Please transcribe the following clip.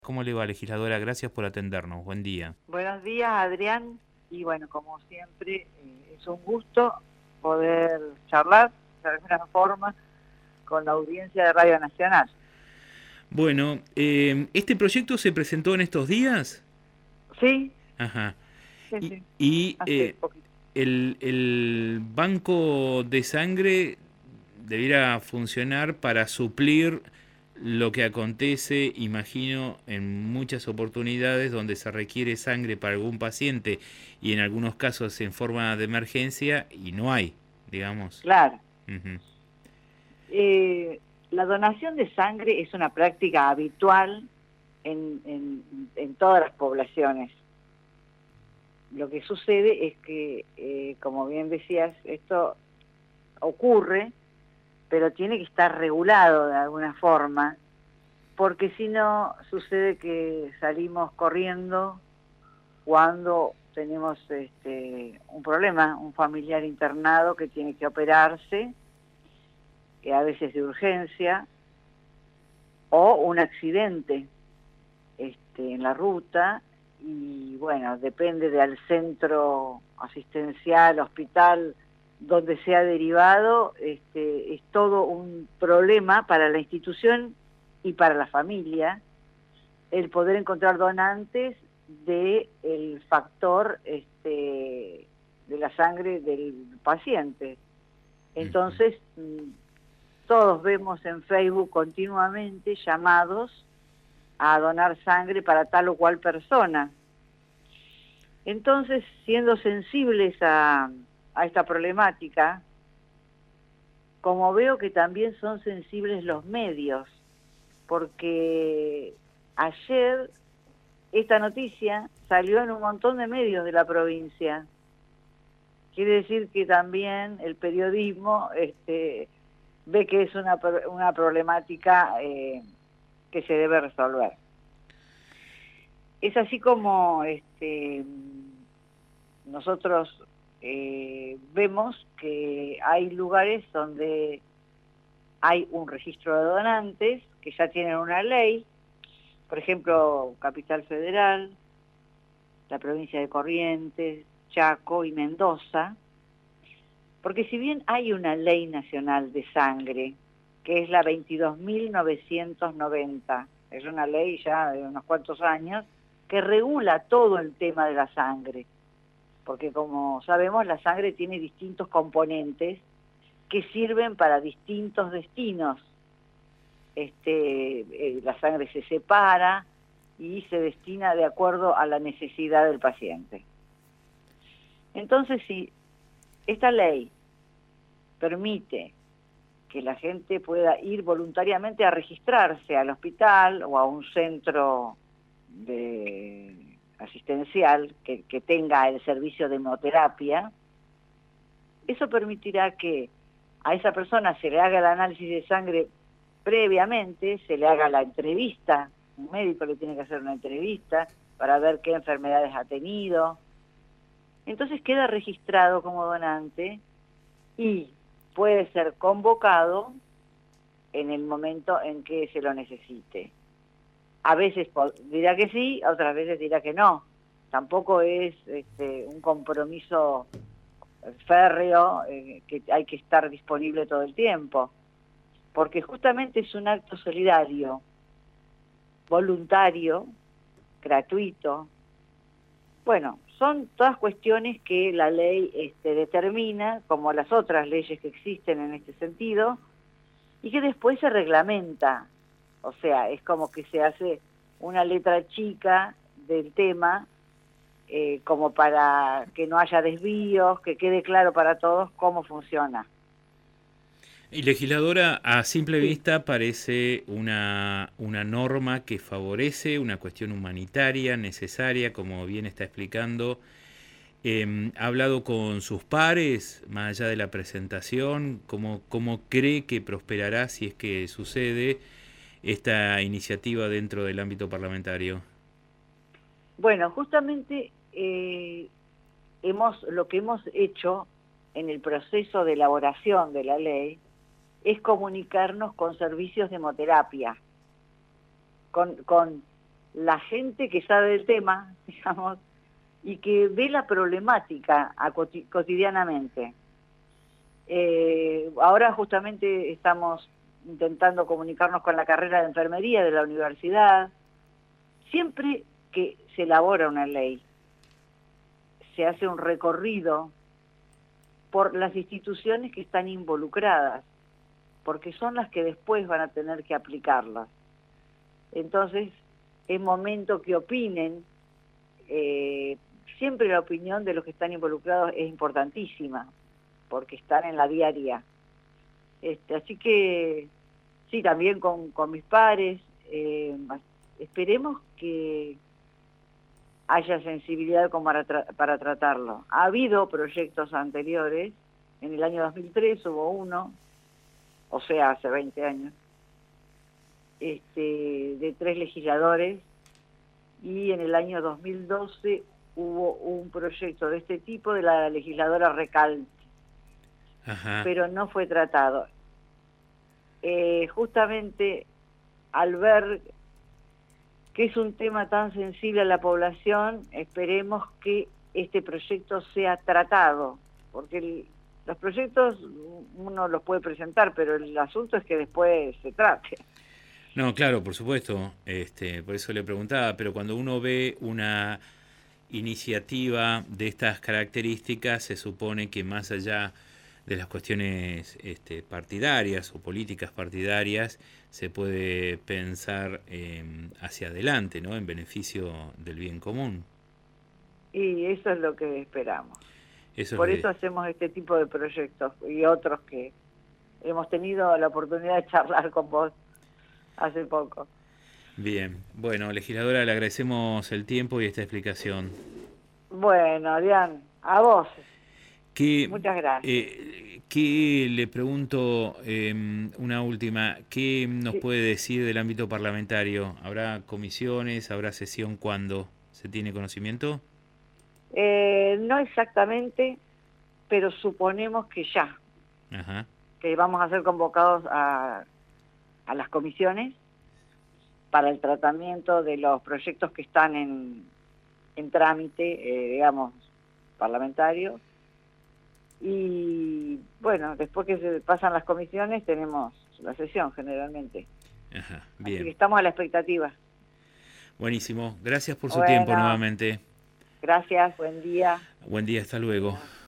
¿Cómo le va, legisladora? Gracias por atendernos. Buen día. Buenos días, Adrián. Y bueno, como siempre, es un gusto poder charlar de alguna forma con la audiencia de Radio Nacional. Bueno, ¿este proyecto se presentó en estos días? Sí, Ajá. sí, Y, sí, y, hace eh, poquito. el banco de sangre debiera funcionar para suplir lo que acontece, imagino, en muchas oportunidades donde se requiere sangre para algún paciente y en algunos casos en forma de emergencia y no hay, digamos. Claro. Ujú. La donación de sangre es una práctica habitual en todas las poblaciones. Lo que sucede es que, como bien decías, esto ocurre, pero tiene que estar regulado de alguna forma, porque si no sucede que salimos corriendo cuando tenemos un problema, un familiar internado que tiene que operarse, que a veces de urgencia, o un accidente en la ruta, y bueno, depende del centro asistencial, hospital, donde sea derivado, es todo un problema para la institución y para la familia, el poder encontrar donantes del factor de la sangre del paciente. Ujú. Entonces, todos vemos en Facebook continuamente llamados a donar sangre para tal o cual persona. Entonces, siendo sensibles a esta problemática, como veo que también son sensibles los medios, porque ayer esta noticia salió en un montón de medios de la provincia. Quiere decir que también el periodismo ve que es una problemática que se debe resolver. Es así como nosotros vemos que hay lugares donde hay un registro de donantes que ya tienen una ley, por ejemplo, Capital Federal, la provincia de Corrientes, Chaco y Mendoza, porque si bien hay una ley nacional de sangre, que es la 22.990, es una ley ya de unos cuantos años, que regula todo el tema de la sangre, porque como sabemos la sangre tiene distintos componentes que sirven para distintos destinos. La sangre se separa y se destina de acuerdo a la necesidad del paciente. Entonces, si esta ley permite que la gente pueda ir voluntariamente a registrarse al hospital o a un centro asistencial que tenga el servicio de hemoterapia, eso permitirá que a esa persona se le haga el análisis de sangre previamente, se le haga la entrevista, un médico le tiene que hacer una entrevista para ver qué enfermedades ha tenido. Entonces queda registrado como donante y puede ser convocado en el momento en que se lo necesite. A veces dirá que sí, otras veces dirá que no. Tampoco es un compromiso férreo que hay que estar disponible todo el tiempo, porque justamente es un acto solidario, voluntario, gratuito. Bueno, son todas cuestiones que la ley determina, como las otras leyes que existen en este sentido, y que después se reglamenta. O sea, es como que se hace una letra chica del tema, como para que no haya desvíos, que quede claro para todos cómo funciona. Y legisladora, a simple Sí. vista parece una norma que favorece una cuestión humanitaria necesaria, como bien está explicando. ¿Ha hablado con sus pares, más allá de la presentación? ¿Cómo cree que prosperará si es que sucede esta iniciativa dentro del ámbito parlamentario? Bueno, justamente lo que hemos hecho en el proceso de elaboración de la ley es comunicarnos con servicios de hemoterapia, con la gente que sabe del tema, digamos, y que ve la problemática cotidianamente. Ahora justamente estamos intentando comunicarnos con la carrera de enfermería de la universidad. Siempre que se elabora una ley, se hace un recorrido por las instituciones que están involucradas, porque son las que después van a tener que aplicarlas. Entonces, es momento que opinen. Siempre la opinión de los que están involucrados es importantísima, porque están en la diaria. Así que, sí, también con mis pares, esperemos que haya sensibilidad como para tratarlo. Ha habido proyectos anteriores, en el año 2003 hubo uno, o sea, hace 20 años, de 3 legisladores, y en el año 2012 hubo un proyecto de este tipo de la legisladora Recalde, pero no fue tratado. Justamente al ver que es un tema tan sensible a la población, esperemos que este proyecto sea tratado, porque los proyectos uno los puede presentar, pero el asunto es que después se trate. No, claro, por supuesto, por eso le preguntaba, pero cuando uno ve una iniciativa de estas características, se supone que más allá de las cuestiones partidarias o políticas partidarias, se puede pensar hacia adelante, ¿no? En beneficio del bien común. Y eso es lo que esperamos. Eso Por es eso hacemos este tipo de proyectos y otros que hemos tenido la oportunidad de charlar con vos hace poco. Bien, bueno, legisladora, le agradecemos el tiempo y esta explicación. Bueno, Adrián, a vos. ¿Qué, Muchas gracias. ¿Qué le pregunto, una última, qué nos Sí. puede decir del ámbito parlamentario? ¿Habrá comisiones? ¿Habrá sesión cuándo? ¿Se tiene conocimiento? No exactamente, pero suponemos que ya, Ajá. que vamos a ser convocados a las comisiones para el tratamiento de los proyectos que están en trámite, digamos, parlamentario. Y bueno, después que se pasan las comisiones tenemos la sesión generalmente. Ajá, Así que bien. estamos a la expectativa. Buenísimo. Gracias por su tiempo Bueno, nuevamente. gracias, buen día. Buen día, hasta luego.